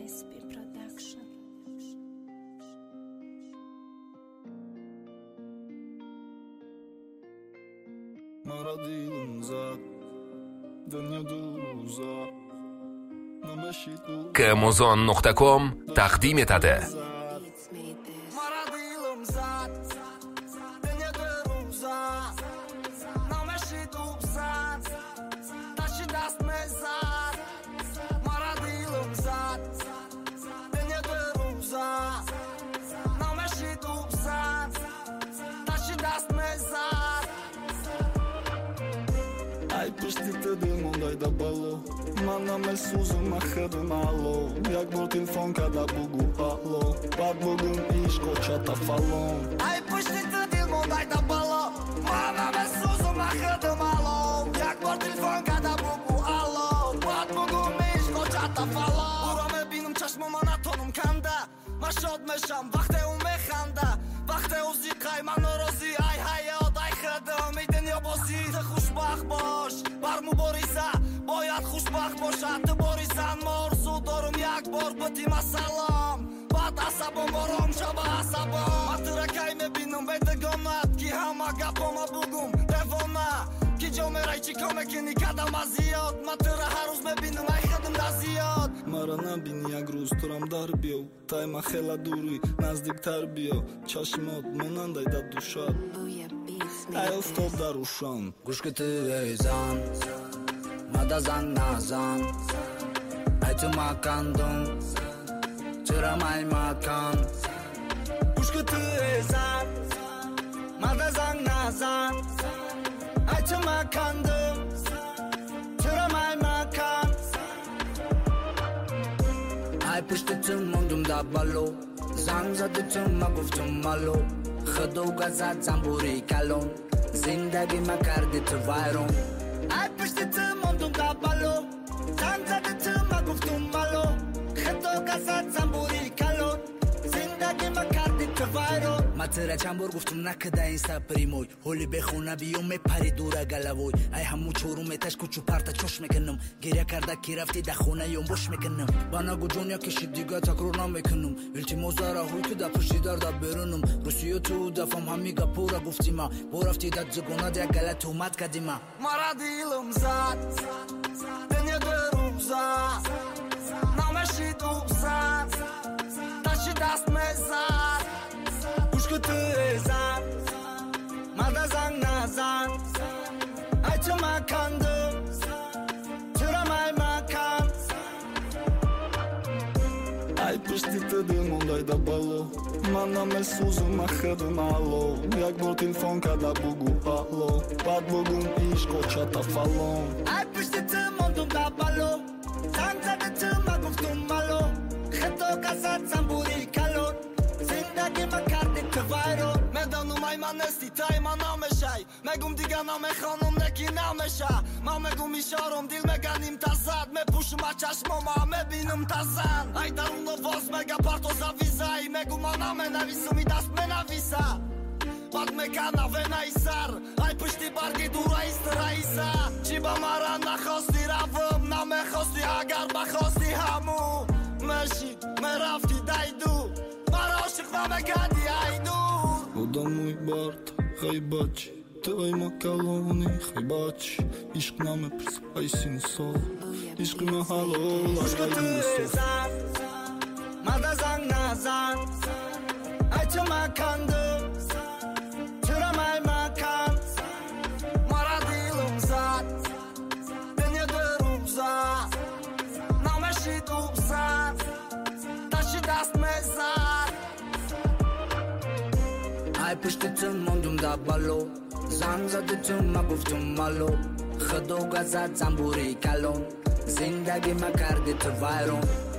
SP Production. مرا دیلم زد دنیا دور و زد Kmozon.com taqdim etadi. Ай пуштите дил мондай да бало Манам е сузу махъдъм ало Як бор телефон када бугу ало Бад бугум иш кочата фалон Ай пуштите дил мондай да бало Манам е сузу махъдъм ало Як бор телефон када бугу ало Бад бугум иш кочата фалон Ураме бинум чашмома натонум канда Машод мешам вахте умеханда Вахте узиқай ману рози Ай ҳаёт ай хадам ин дунё бози Ты хушбахт бош барму бориса Бояд хушбахт бошад ты борисан Мо орзу дорум як бор битима салом Баъд асабом бором шава асабом Ма тыра кай мебинум бедагонат Ки ҳама гапома бугум девона Ки ҷо мерай чӣ ко мекунӣ кадама зиёд Ма тыра ҳар рӯз мебинум ай хадам да зиёд Мара набини як рӯз турам дар биё Тайма хела дурӣ наздиктар биё Чашмот монандай да душад Ай офтоб дар ушон Гӯшки ту эзан мада занг назан Ай ту макандум чора май макан Гӯшки ту эзан мада занг назан Ай ту макандум чора май макан Ай пушти ту мондум да бало Занг зади ту ма гуфтум мало Худо газад замбури калон Зиндаги ма карди ту вайрон Ай пушти ту мондум да бало Занг зади ту ма гуфтум мало Худо газад замбури калон Зиндаги ма карди ту вайрон Ма тыра чанд бор гуфтум накида ин сапри мой Ҳоли бехона биём мепари дура галавой Ай ҳаму чоруметаш кучу парта чош мекунам Гиря карда ки рафти да хона ём бош мекунам ба нагу ҷон якиши дига такрор намекунам илтимос зараҳои ки да пушти дар да берунам русиё ту дафам ҳами гапора гуфтима бо рафти да зугонат як галат омад кадима мара дилам зад дунё дурум зад намешид убзад таши даст мезад гӯшки ту эзад мада занг назан ай чӣ макандум чора май макан Ай пуштите дил мондай да бало Манам е сузу махъдъм ало Як бор телефон када бугу ало Бад бугум иш кочата фалон Ай пушти ту мондум да бало Занг зади ту ма гуфтум мало Худо газад замбури калон Зиндаги ма карди ту вайрон Медонум ай ман нести тай ма намешай Мегум дига намехонум неки намеша Ма мегум ишорум дил меганим тазад Мепушум аз чашмома мебинум тазан Ай дарун овоз мега парто завизай Мегум ма наменависум и даст менависа Бад мекана венаи сар Ай пушти барги дура истраиса Чӣ ба мара нахости равм намехости агар ба хости ҳаму Мешид мерафти дайду мара ошиқ намекарди ай дур Одамуй бард ғайбач Тывай макалони хайбач Ишқ намепрс ай синсол Ишқи ма ҳалол Гӯшки ту эзан мада занг назан Ай чӣ макандум чора май макан Мара дилум зад дунё дурум зад намешид убзад таши даст мезад Ай пушти ту мондум да бало Занг зади ту ма гуфтум мало Худо газад замбури калон Зиндаги ма карди ту вайрон